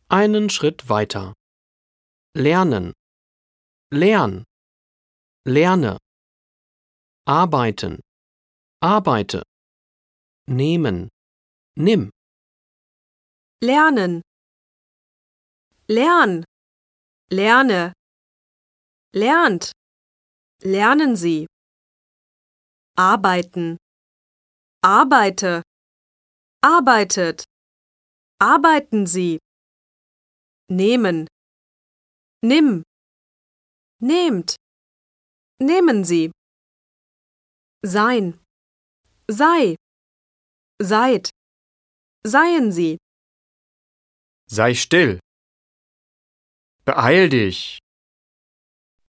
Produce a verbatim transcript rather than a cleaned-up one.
Einen Schritt weiter. Lernen. Lern. Lerne. Arbeiten. Arbeite. Nehmen. Nimm. Lernen. Lern. Lerne. Lernt. Lernen Sie. Arbeiten. Arbeite. Arbeitet. Arbeiten Sie. Nehmen. Nimm. Nehmt. Nehmen Sie. Sein. Sei. Seid. Seien Sie. Sei still. Beeil dich.